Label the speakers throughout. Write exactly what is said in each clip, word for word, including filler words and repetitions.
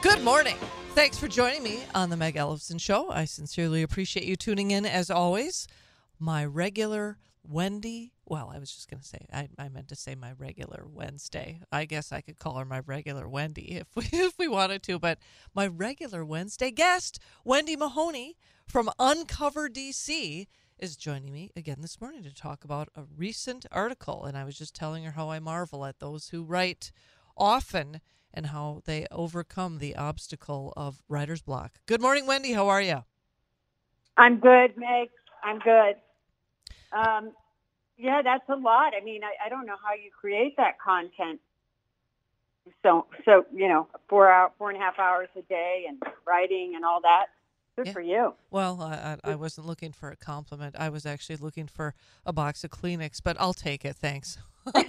Speaker 1: Good morning. Thanks for joining me on the Meg Ellison Show. I sincerely appreciate you tuning in as always. My regular Wendy, well, I was just going to say, I, I meant to say my regular Wednesday. I guess I could call her my regular Wendy if we, if we wanted to, but my regular Wednesday guest, Wendy Mahoney from Uncover D C, is joining me again this morning to talk about a recent article. And I was just telling her how I marvel at those who write often and how they overcome the obstacle of writer's block. Good morning, Wendy. How are you?
Speaker 2: I'm good, Meg. I'm good. Um, yeah, that's a lot. I mean, I, I don't know how you create that content. So, so you know, four hour, four and a half hours a day, and writing and all that. Good
Speaker 1: Yeah.
Speaker 2: for you.
Speaker 1: Well, I, I wasn't looking for a compliment. I was actually looking for a box of Kleenex, but I'll take it. Thanks.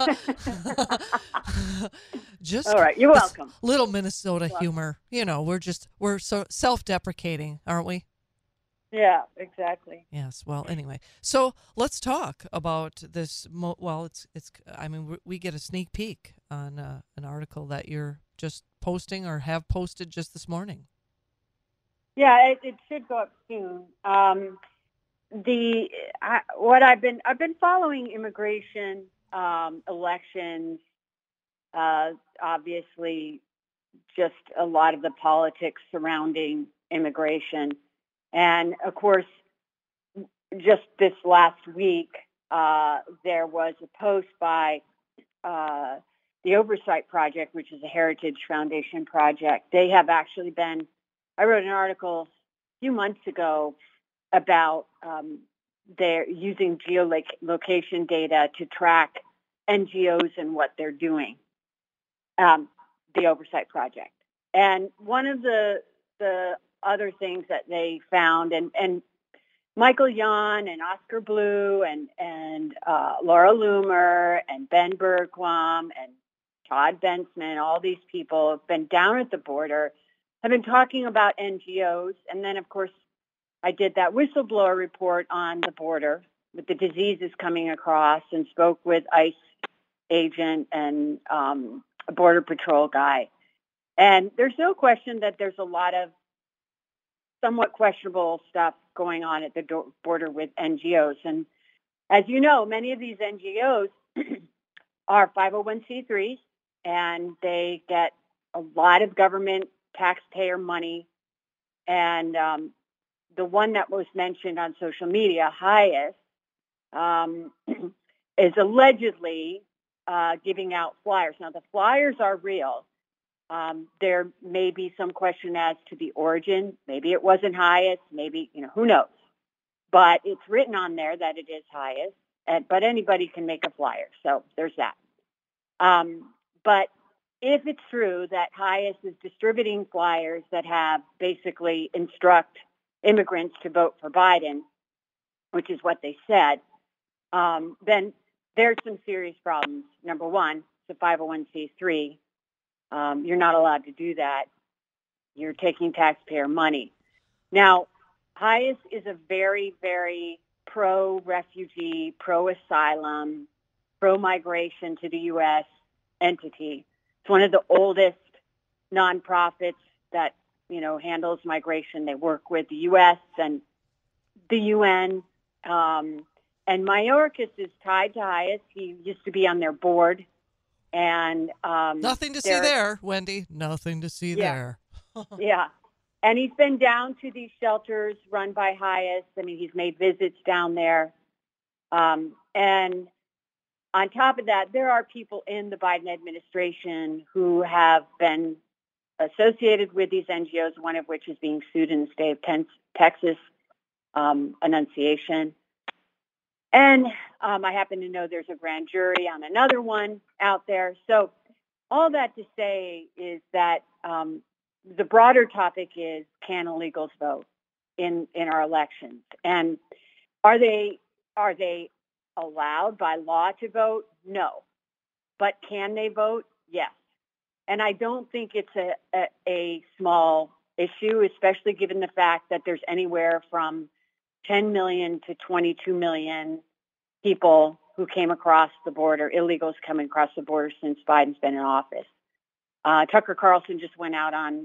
Speaker 1: Just
Speaker 2: all right, you're welcome.
Speaker 1: Little Minnesota
Speaker 2: You're
Speaker 1: humor. You know, we're just we're so self-deprecating, aren't we?
Speaker 2: Yeah, exactly.
Speaker 1: Yes. Well, anyway, so let's talk about this. Mo- well, it's it's. I mean, we, we get a sneak peek on uh, an article that you're just posting or have posted just this morning.
Speaker 2: Yeah, it, it should go up soon. Um, the I, what I've been I've been following immigration, um, elections, uh, obviously, just a lot of the politics surrounding immigration, and of course, just this last week, uh, there was a post by uh, the Oversight Project, which is a Heritage Foundation project. They have actually been, I wrote an article a few months ago about um, they're using geolocation data to track N G Os and what they're doing, um, the Oversight Project. And one of the the other things that they found, and, and Michael Yon and Oscar Blue and and uh, Laura Loomer and Ben Bergquam and Todd Bensman, all these people have been down at the border, have been talking about N G Os. And then, of course, I did that whistleblower report on the border with the diseases coming across and spoke with ICE agent and um, a Border Patrol guy. And there's no question that there's a lot of somewhat questionable stuff going on at the do- border with N G Os. And as you know, many of these N G Os are five oh one c threes, and they get a lot of government taxpayer money. And um, the one that was mentioned on social media, Highest, um, is allegedly uh, giving out flyers. Now, the flyers are real. Um, there may be some question as to the origin. Maybe it wasn't Highest. Maybe, you know, who knows? But it's written on there that it is Highest. And, but anybody can make a flyer. So there's that. Um, but if it's true that Highest is distributing flyers that have basically instruct immigrants to vote for Biden, which is what they said, um, then there's some serious problems. Number one, it's a five oh one c three. Um, you're not allowed to do that. You're taking taxpayer money. Now, Highest is a very, very pro-refugee, pro-asylum, pro-migration to the U S entity. It's one of the oldest nonprofits that, you know, handles migration. They work with the U S and the U N. Um, and Mayorkas is tied to Highest. He used to be on their board. And um,
Speaker 1: nothing to see there, Wendy. Nothing to see
Speaker 2: yeah,
Speaker 1: there.
Speaker 2: yeah. And he's been down to these shelters run by Highest. I mean, he's made visits down there. Um, and on top of that, there are people in the Biden administration who have been associated with these N G Os, one of which is being sued in the state of ten- Texas, um, Annunciation. And um, I happen to know there's a grand jury on another one out there. So all that to say is that um, the broader topic is, can illegals vote in, in our elections? And are they are they allowed by law to vote? No. But can they vote? Yes. And I don't think it's a, a, a small issue, especially given the fact that there's anywhere from ten million to twenty-two million people who came across the border, illegals coming across the border since Biden's been in office. Uh, Tucker Carlson just went out on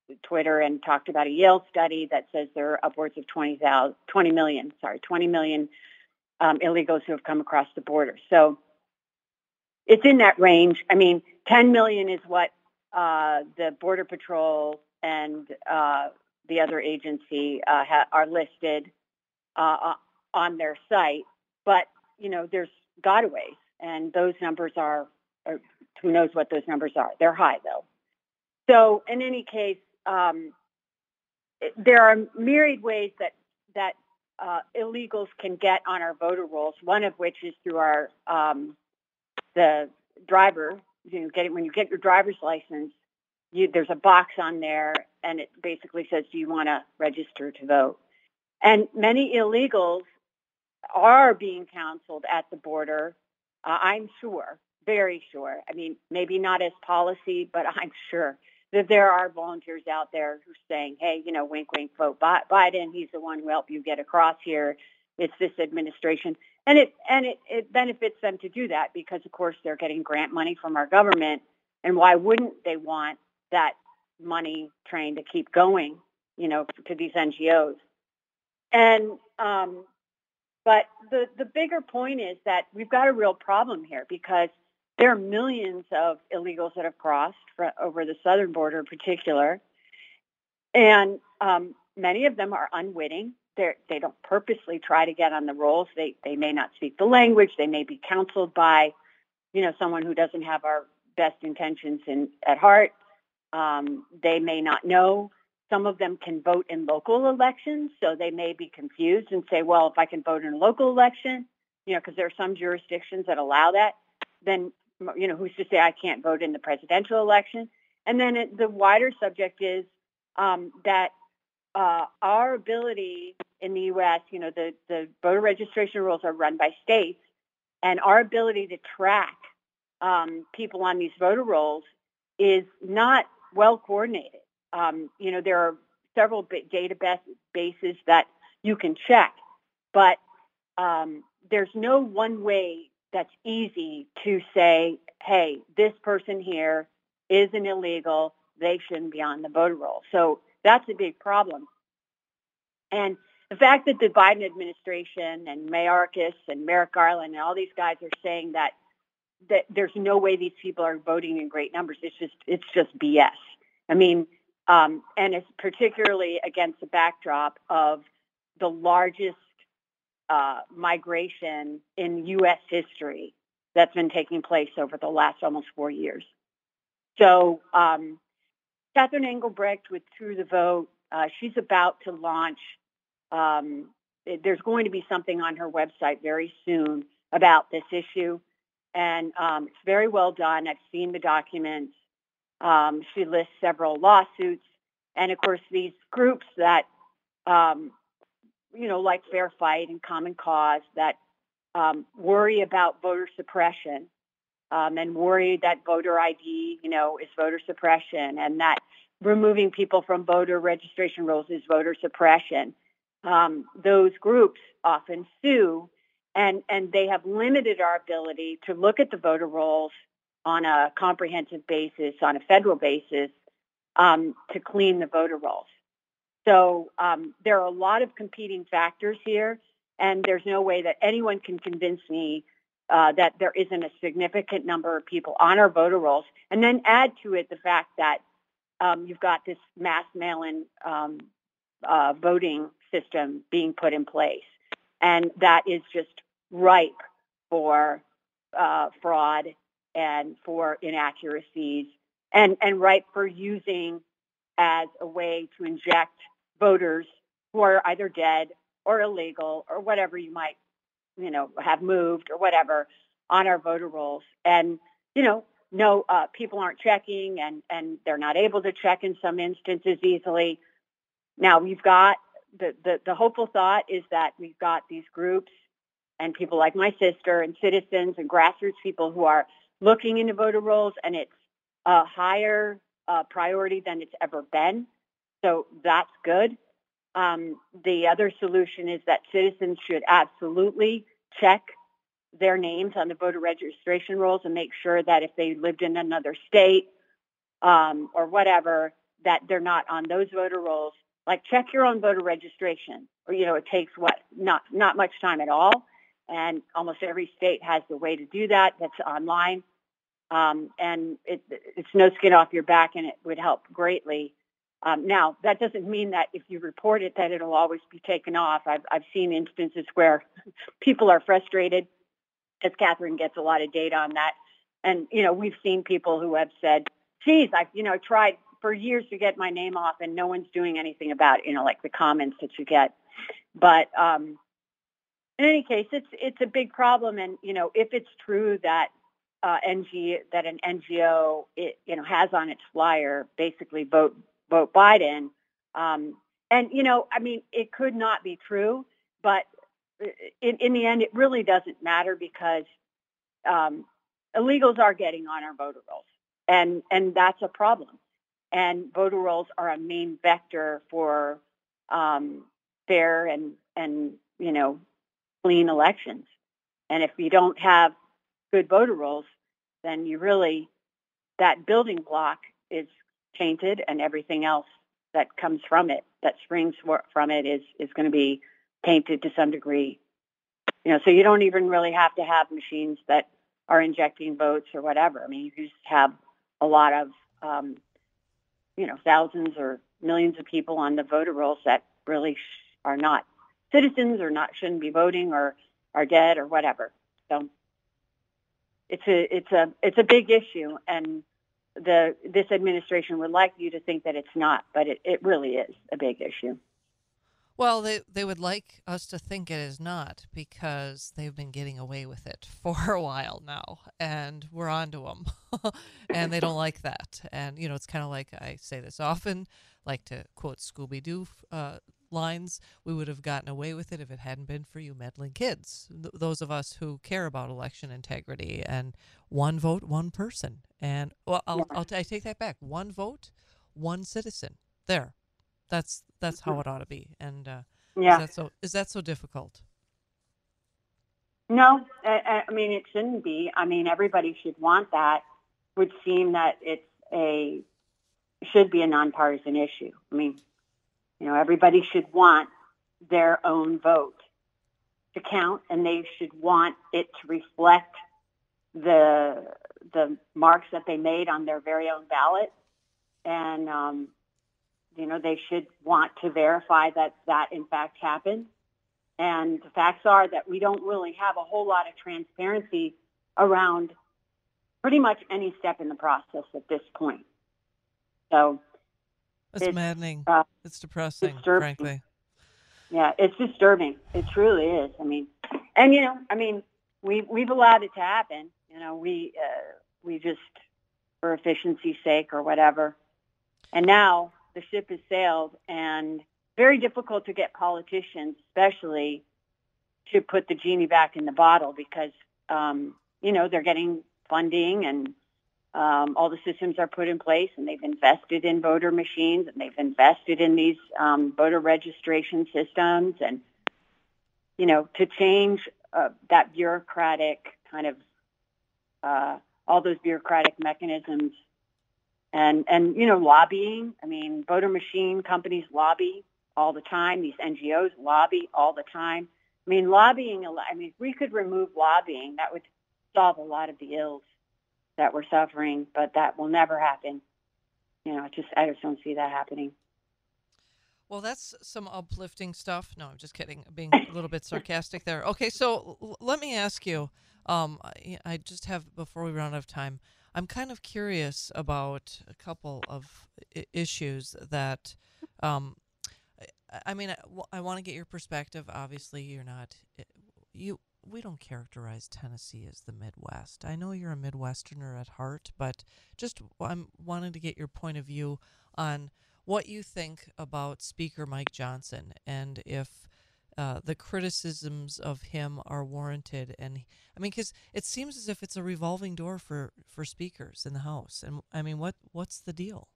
Speaker 2: Twitter and talked about a Yale study that says there are upwards of twenty thousand, twenty million, sorry, twenty million um, illegals who have come across the border. So it's in that range. I mean, ten million is what uh, the Border Patrol and uh, the other agency uh, ha- are listed uh, on their site. But, you know, there's gotaways, and those numbers are, are, who knows what those numbers are. They're high, though. So in any case, um, there are myriad ways that, that uh, illegals can get on our voter rolls, one of which is through our um, the driver. You know, get it when you get your driver's license. You, there's a box on there, and it basically says, "Do you want to register to vote?" And many illegals are being counseled at the border. Uh, I'm sure, very sure. I mean, maybe not as policy, but I'm sure that there are volunteers out there who are saying, "Hey, you know, wink, wink, vote Biden. He's the one who helped you get across here. It's this administration." And it and it, it benefits them to do that because, of course, they're getting grant money from our government. And why wouldn't they want that money train to keep going, you know, to these N G Os? And um, but the, the bigger point is that we've got a real problem here because there are millions of illegals that have crossed for, over the southern border in particular. And um, many of them are unwitting. They're, they don't purposely try to get on the rolls. They they may not speak the language. They may be counseled by, you know, someone who doesn't have our best intentions in, at heart. Um, they may not know. Some of them can vote in local elections, so they may be confused and say, well, if I can vote in a local election, you know, because there are some jurisdictions that allow that, then, you know, who's to say I can't vote in the presidential election? And then it, the wider subject is um, that uh, our ability in the U S, you know, the, the voter registration rules are run by states, and our ability to track um, people on these voter rolls is not well coordinated. Um, you know, there are several databases that you can check, but um, there's no one way that's easy to say, hey, this person here is an illegal. They shouldn't be on the voter roll. So that's a big problem. And the fact that the Biden administration and Mayorkas and Merrick Garland and all these guys are saying that that there's no way these people are voting in great numbers, it's just it's just B S. I mean, um, and it's particularly against the backdrop of the largest uh, migration in U S history that's been taking place over the last almost four years. So um, Catherine Engelbrecht with Through the Vote, uh, she's about to launch. Um, there's going to be something on her website very soon about this issue. And um, it's very well done. I've seen the documents. Um, she lists several lawsuits. And, of course, these groups that, um, you know, like Fair Fight and Common Cause, that um, worry about voter suppression um, and worry that voter I D, you know, is voter suppression, and that removing people from voter registration rolls is voter suppression. Um, those groups often sue, and, and they have limited our ability to look at the voter rolls on a comprehensive basis, on a federal basis, um, to clean the voter rolls. So um, there are a lot of competing factors here, and there's no way that anyone can convince me uh, that there isn't a significant number of people on our voter rolls. And then add to it the fact that um, you've got this mass mail-in um, uh, voting system being put in place, and that is just ripe for uh, fraud and for inaccuracies, and, and ripe for using as a way to inject voters who are either dead or illegal or whatever you might, you know, have moved or whatever on our voter rolls. And, you know, no, uh, people aren't checking, and, and they're not able to check in some instances easily. Now, we've got the, the, the hopeful thought is that we've got these groups and people like my sister and citizens and grassroots people who are looking into voter rolls, and it's a higher uh, priority than it's ever been. So that's good. Um, the other solution is that citizens should absolutely check their names on the voter registration rolls and make sure that if they lived in another state um, or whatever, that they're not on those voter rolls, like check your own voter registration. Or, you know, it takes what, not, not much time at all. And almost every state has the way to do that. That's online. Um, and it, it's no skin off your back, and it would help greatly. Um, now, that doesn't mean that if you report it, that it'll always be taken off. I've, I've seen instances where people are frustrated, as Catherine gets a lot of data on that. And, you know, we've seen people who have said, geez, I've, you know, tried for years to get my name off and no one's doing anything about it, you know, like the comments that you get. But um, in any case, it's it's a big problem. And, you know, if it's true that uh, N G that an N G O, it, you know, has on its flyer, basically vote vote Biden. Um, and, you know, I mean, it could not be true, but in, in the end, it really doesn't matter because um, illegals are getting on our voter rolls, and and that's a problem. And voter rolls are a main vector for um, fair and and you know clean elections. And if you don't have good voter rolls, then you really that building block is tainted, and everything else that comes from it, that springs from it, is is going to be tainted to some degree. You know, so you don't even really have to have machines that are injecting votes or whatever. I mean, you just have a lot of, um, you know, thousands or millions of people on the voter rolls that really sh- are not citizens or not shouldn't be voting or are dead or whatever. So it's a it's a it's a big issue, and the this administration would like you to think that it's not, but it, it really is a big issue.
Speaker 1: Well, they, they would like us to think it is not because they've been getting away with it for a while now, and we're on to them, and they don't like that. And, you know, it's kind of like I say this often, like to quote Scooby-Doo uh, lines, we would have gotten away with it if it hadn't been for you meddling kids, th- those of us who care about election integrity and one vote, one person. And, well, I'll,
Speaker 2: Yeah.
Speaker 1: I'll t- I take that back. One vote, one citizen. There. That's that's how it ought to be. And uh,
Speaker 2: Yeah.
Speaker 1: is that so? Is that so difficult?
Speaker 2: No, I, I mean, it shouldn't be. I mean, everybody should want that. Would seem that it's a should be a nonpartisan issue. I mean, you know, everybody should want their own vote to count, and they should want it to reflect the the marks that they made on their very own ballot. And um, you know, they should want to verify that that in fact happened. And the facts are that we don't really have a whole lot of transparency around pretty much any step in the process at this point. So
Speaker 1: it's, it's maddening. Uh, it's depressing, disturbing. Frankly.
Speaker 2: Yeah, it's disturbing. It truly is. I mean, and you know, I mean, we we've allowed it to happen. You know, we uh, we just for efficiency's sake or whatever. And now the ship has sailed, and very difficult to get politicians, especially, to put the genie back in the bottle because, um, you know, they're getting funding and um, all the systems are put in place, and they've invested in voter machines, and they've invested in these um, voter registration systems. And, you know, to change uh, that bureaucratic kind of, uh, all those bureaucratic mechanisms, And, and you know, lobbying. I mean, voter machine companies lobby all the time. These N G Os lobby all the time. I mean, lobbying, I mean, if we could remove lobbying, that would solve a lot of the ills that we're suffering, but that will never happen. You know, just I just don't see that happening.
Speaker 1: Well, that's some uplifting stuff. No, I'm just kidding. Being a little bit sarcastic there. Okay, so l- let me ask you, um, I, I just have, before we run out of time, I'm kind of curious about a couple of I- issues that, um, I, I mean, I, I want to get your perspective. Obviously, you're not, you. We don't characterize Tennessee as the Midwest. I know you're a Midwesterner at heart, but just I'm wanting to get your point of view on what you think about Speaker Mike Johnson and if uh, the criticisms of him are warranted. And I mean, because it seems as if it's a revolving door for, for speakers in the House. And I mean, what what's the deal?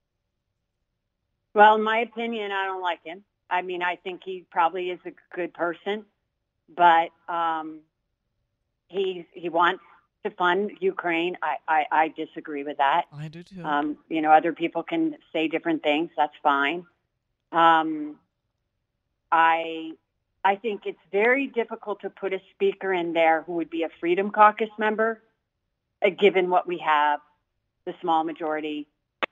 Speaker 2: Well, in my opinion, I don't like him. I mean, I think he probably is a good person, but um, he he wants to fund Ukraine. I, I, I disagree with that.
Speaker 1: I do too.
Speaker 2: Um, you know, other people can say different things. That's fine. Um, I I think it's very difficult to put a speaker in there who would be a Freedom Caucus member, uh, given what we have, the small majority.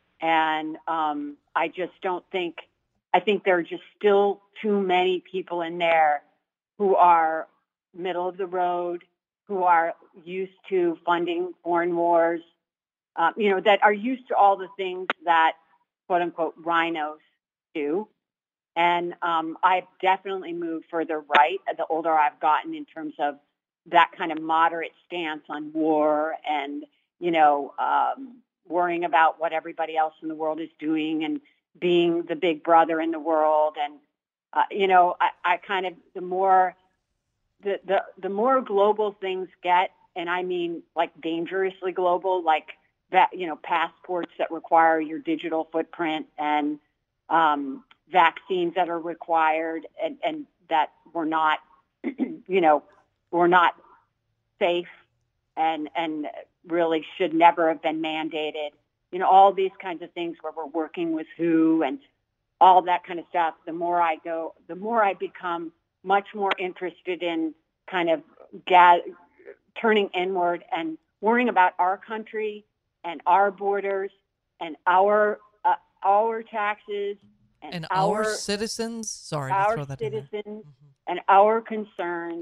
Speaker 2: And um, I just don't think, I think there are just still too many people in there who are middle of the road, who are used to funding foreign wars, uh, you know, that are used to all the things that, quote unquote, rhinos do. And um, I've definitely moved further right the older I've gotten in terms of that kind of moderate stance on war and, you know, um, worrying about what everybody else in the world is doing and being the big brother in the world. And, uh, you know, I, I kind of, the more, the, the, the more global things get, and I mean like dangerously global, like that, you know, passports that require your digital footprint and, um, vaccines that are required and, and that were not, you know, were not safe and, and really should never have been mandated. You know, all these kinds of things where we're working with who and all that kind of stuff. The more I go, the more I become much more interested in kind of ga- turning inward and worrying about our country and our borders and our, uh, our taxes and,
Speaker 1: and
Speaker 2: our,
Speaker 1: our citizens, sorry to
Speaker 2: our
Speaker 1: throw that in there.
Speaker 2: citizens
Speaker 1: Mm-hmm.
Speaker 2: and our concerns.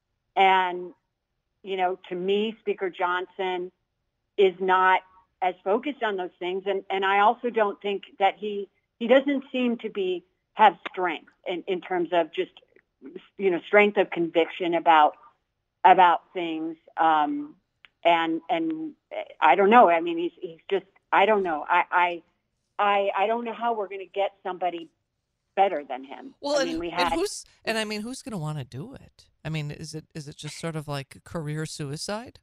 Speaker 2: And, you know, to me, Speaker Johnson is not as focused on those things. And, and I also don't think that he, he doesn't seem to be, have strength in, in terms of just, you know, strength of conviction about, about things. Um, and, and I don't know. I mean, he's, he's just, I don't know. I, I, I, I don't know how we're going to get somebody better than him.
Speaker 1: Well,
Speaker 2: I
Speaker 1: and,
Speaker 2: mean, we
Speaker 1: and
Speaker 2: had,
Speaker 1: who's and I mean, who's going to want to do it? I mean, is it is it just sort of like career suicide?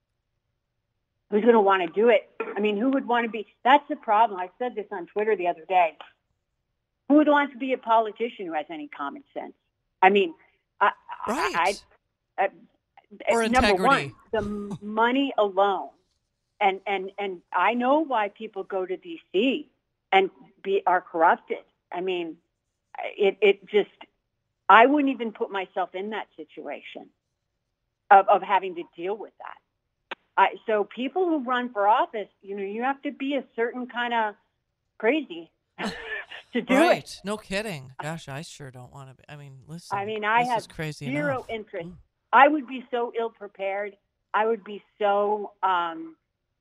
Speaker 2: who's going to want to do it? I mean, who would want to be? That's the problem. I said this on Twitter the other day. Who would want to be a politician who has any common sense? I mean, I,
Speaker 1: Right.
Speaker 2: I, I,
Speaker 1: Or
Speaker 2: number
Speaker 1: integrity.
Speaker 2: one, the money alone, and and and I know why people go to D C and be are corrupted. I mean, it it just I wouldn't even put myself in that situation of of having to deal with that. I, so people who run for office, you know, you have to be a certain kind of crazy to do
Speaker 1: Right.
Speaker 2: it.
Speaker 1: No kidding. Gosh, I sure don't want to be. I mean, listen.
Speaker 2: I mean, I
Speaker 1: this
Speaker 2: have
Speaker 1: is crazy
Speaker 2: zero
Speaker 1: enough.
Speaker 2: interest.
Speaker 1: Mm.
Speaker 2: I would be so ill prepared. I would be so. Um,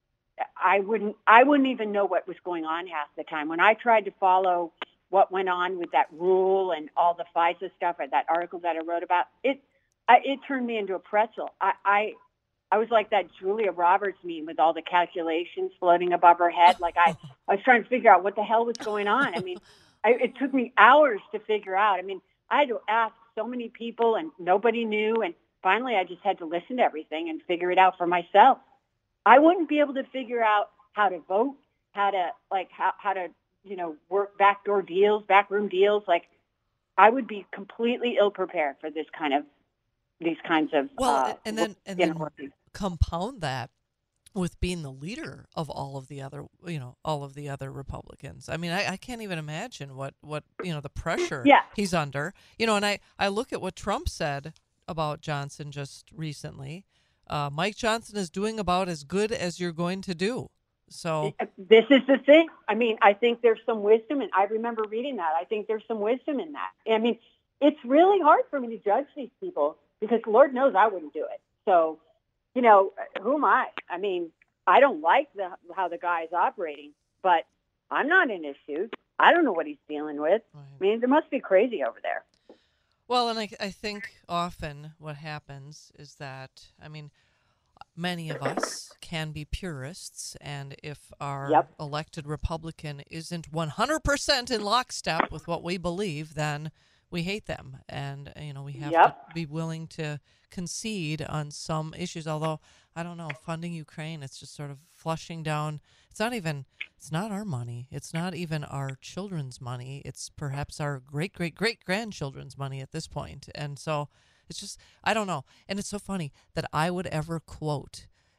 Speaker 2: I wouldn't. I wouldn't even know what was going on half the time. When I tried to follow what went on with that rule and all the FISA stuff, or that article that I wrote about, it I, it turned me into a pretzel. I, I I was like that Julia Roberts meme with all the calculations floating above her head. Like I, I was trying to figure out what the hell was going on. I mean, I, it took me hours to figure out. I mean, I had to ask so many people and nobody knew. And finally, I just had to listen to everything and figure it out for myself. I wouldn't be able to figure out how to vote, how to like how, how to, you know, work backdoor deals, backroom deals. Like I would be completely ill prepared for this kind of these kinds of
Speaker 1: Well,
Speaker 2: uh,
Speaker 1: and then and
Speaker 2: you
Speaker 1: then
Speaker 2: know,
Speaker 1: compound that with being the leader of all of the other, you know, all of the other Republicans. I mean, I, I can't even imagine what, what, you know, the pressure
Speaker 2: yeah.
Speaker 1: he's under, you know, and I, I look at what Trump said about Johnson just recently. Uh, Mike Johnson is doing about as good as you're going to do. So
Speaker 2: This is the thing. I mean, I think there's some wisdom, and I remember reading that. I think there's some wisdom in that. I mean, it's really hard for me to judge these people because Lord knows I wouldn't do it. So, you know, who am I? I mean, I don't like the, how the guy is operating, but I'm not in his shoes. I don't know what he's dealing with.
Speaker 1: Right.
Speaker 2: I mean, there must be crazy over there.
Speaker 1: Well, and I, I think often what happens is that, I mean, many of us can be purists, and if our
Speaker 2: Yep.
Speaker 1: elected Republican isn't one hundred percent in lockstep with what we believe, then we hate them. And, you know, we have
Speaker 2: Yep.
Speaker 1: to be willing to concede on some issues. Although, I don't know, funding Ukraine, it's just sort of flushing down. It's not even, it's not our money. It's not even our children's money. It's perhaps our great, great, great grandchildren's money at this point. And so it's just, I don't know. And it's so funny that I would ever quote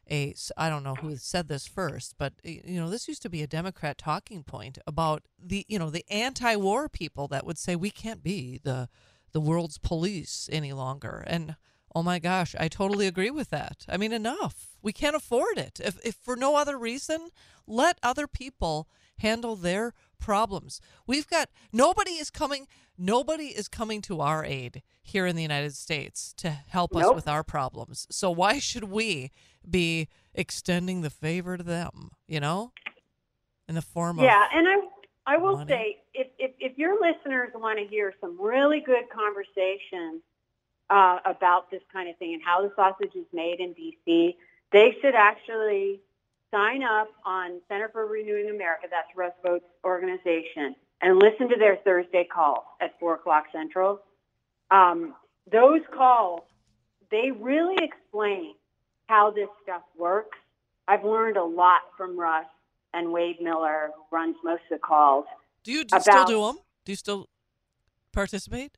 Speaker 1: a, I don't know who said this first, but, you know, this used to be a Democrat talking point about the, you know, the anti-war people that would say we can't be the, the world's police any longer. And, oh my gosh, I totally agree with that. I mean, enough. We can't afford it. If, if for no other reason, let other people handle their problems. We've got, nobody is coming, nobody is coming to our aid here in the United States to help us
Speaker 2: Nope.
Speaker 1: with our problems. So why should we be extending the favor to them, you know, in the form of
Speaker 2: Yeah, and I I will
Speaker 1: money?
Speaker 2: say, if, if, if your listeners want to hear some really good conversation uh, about this kind of thing and how the sausage is made in D C, they should actually sign up on Center for Renewing America, that's Russ Vought's organization, and listen to their Thursday calls at four o'clock Central. Um, those calls, they really explain how this stuff works. I've learned a lot from Russ and Wade Miller, who runs most of the calls.
Speaker 1: Do you d- still
Speaker 2: about-
Speaker 1: do them? Do you still participate?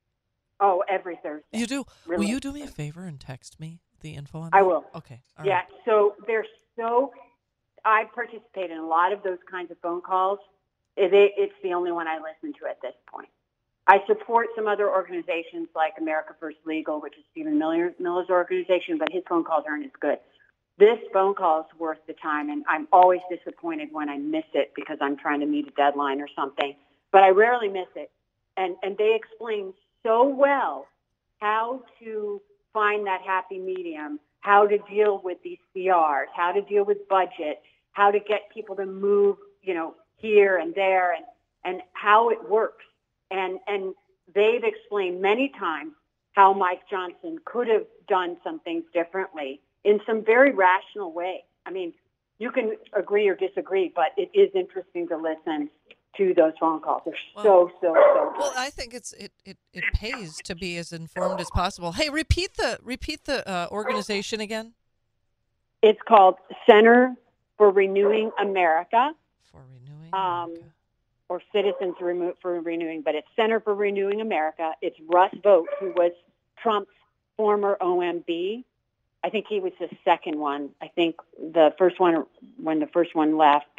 Speaker 2: Oh, every Thursday.
Speaker 1: You do.
Speaker 2: Really.
Speaker 1: Will you do me a favor and text me the info on
Speaker 2: I
Speaker 1: that?
Speaker 2: will.
Speaker 1: Okay. All
Speaker 2: Yeah,
Speaker 1: right.
Speaker 2: so they're so, I participate in a lot of those kinds of phone calls. It, it's the only one I listen to at this point. I support some other organizations like America First Legal, which is Stephen Miller, Miller's organization, but his phone calls aren't as good. This phone call is worth the time, and I'm always disappointed when I miss it because I'm trying to meet a deadline or something, but I rarely miss it. And, and they explain so well how to find that happy medium, how to deal with these C Rs, how to deal with budget, how to get people to move, you know, here and there, and, and how it works. And, and they've explained many times how Mike Johnson could have done some things differently in some very rational way. I mean, you can agree or disagree, but it is interesting to listen to those phone calls. They're
Speaker 1: Well-
Speaker 2: so, so, so good.
Speaker 1: Well, I think it's it, it, it pays to be as informed as possible. Hey, repeat the repeat the uh, organization again.
Speaker 2: It's called Center for Renewing America,
Speaker 1: For renewing.
Speaker 2: Um,
Speaker 1: America.
Speaker 2: or Citizens Remo- for Renewing, but it's Center for Renewing America. It's Russ Vought, who was Trump's former O M B. I think he was the second one. I think the first one, when the first one left,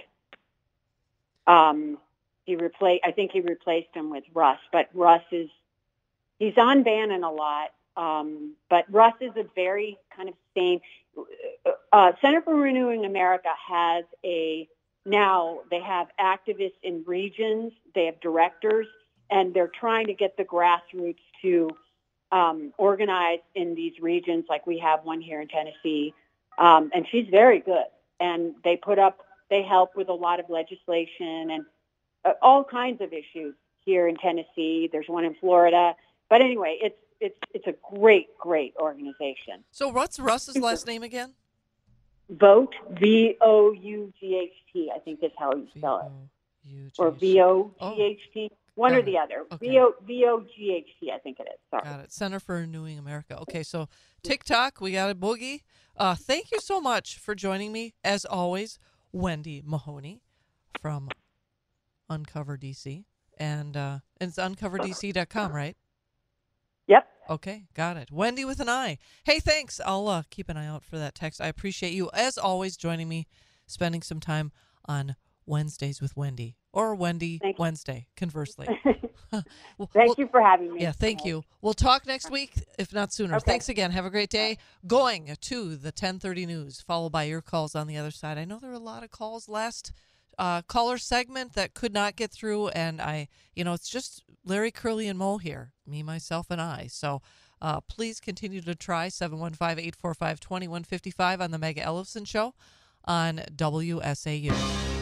Speaker 2: um, he replaced. I think he replaced him with Russ. But Russ is he's on Bannon a lot. Um, but Russ is a very kind of sane. Uh, Center for Renewing America has a now they have activists in regions. They have directors, and they're trying to get the grassroots to um, organize in these regions. Like we have one here in Tennessee, um, and she's very good. And they put up, they help with a lot of legislation and uh, all kinds of issues here in Tennessee. There's one in Florida, but anyway, it's it's it's a great, great organization.
Speaker 1: So what's Russ's last name again?
Speaker 2: Vote, V O U G H T, I think is how you spell it.
Speaker 1: V O U G H T.
Speaker 2: Or V O G H T, one
Speaker 1: got
Speaker 2: or
Speaker 1: it.
Speaker 2: the other.
Speaker 1: Okay.
Speaker 2: V O V O G H T, I think it is. Sorry.
Speaker 1: Got it. Center for Renewing America. Okay, so TikTok, we got a boogie. Uh, thank you so much for joining me, as always, Wendy Mahoney from Uncover D C. And, uh, and it's uncover d c dot com, right?
Speaker 2: Yep.
Speaker 1: Okay, got it. Wendy with an I. Hey, thanks. I'll uh, keep an eye out for that text. I appreciate you, as always, joining me, spending some time on Wednesdays with Wendy. Or Wendy
Speaker 2: Thank you.
Speaker 1: Wednesday, conversely. Well,
Speaker 2: Thank
Speaker 1: well,
Speaker 2: you for having me.
Speaker 1: Yeah, thank you. We'll talk next week, if not sooner.
Speaker 2: Okay.
Speaker 1: Thanks again. Have a great day. Going to the ten thirty news, followed by your calls on the other side. I know there were a lot of calls last uh, caller segment that could not get through, and I, you know, it's just Larry, Curly, and Mo here, me, myself, and I. So uh, please continue to try seven one five, eight four five, two one five five on the Mega Ellefson Show on W S A U.